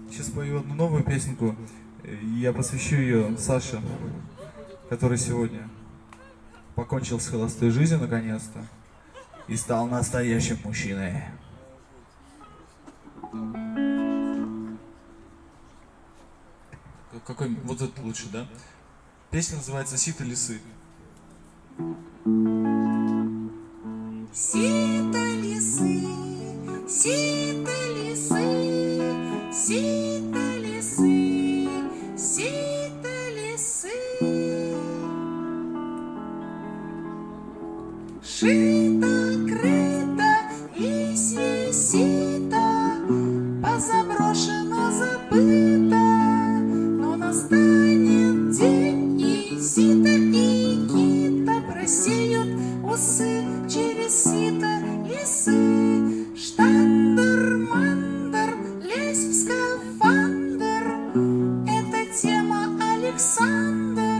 Сейчас пою одну новую песенку. И я посвящу ее Саше, который сегодня покончил с холостой жизнью наконец-то и стал настоящим мужчиной. Какой? Вот этот лучше, да? Песня называется «Сито лисы». Сито лисы, сито лисы, сито лисы, сито лисы. Шито, крыто, лисье сито, позаброшено, забыто, но настанет день, и сито, и кита просеют усы через сито лисы. Штандер, мандер, лезь в скафандр, это тема Александр.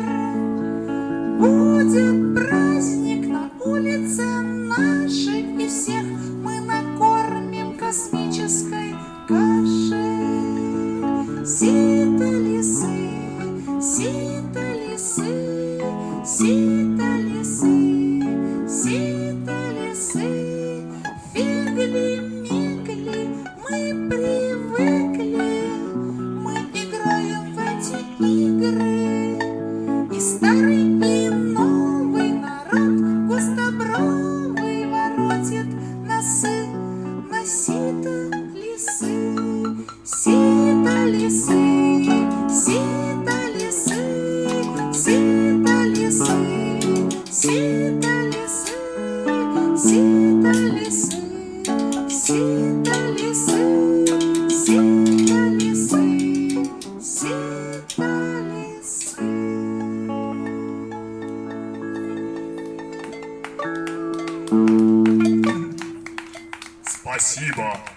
Будет праздник на улице нашей, и всех мы накормим космической кашей. Сито лисы, сито лисы, сито лисы, сито лисы. Фигли-мигли, мы привыкли, мы играем в эти игры. И старый, и новый народ густобровый воротит носы на сито лисы. Сито лисы, сито лисы, сито лисы, сито лисы, сито лисы, сито лисы, сито лисы, сито лисы. Спасибо.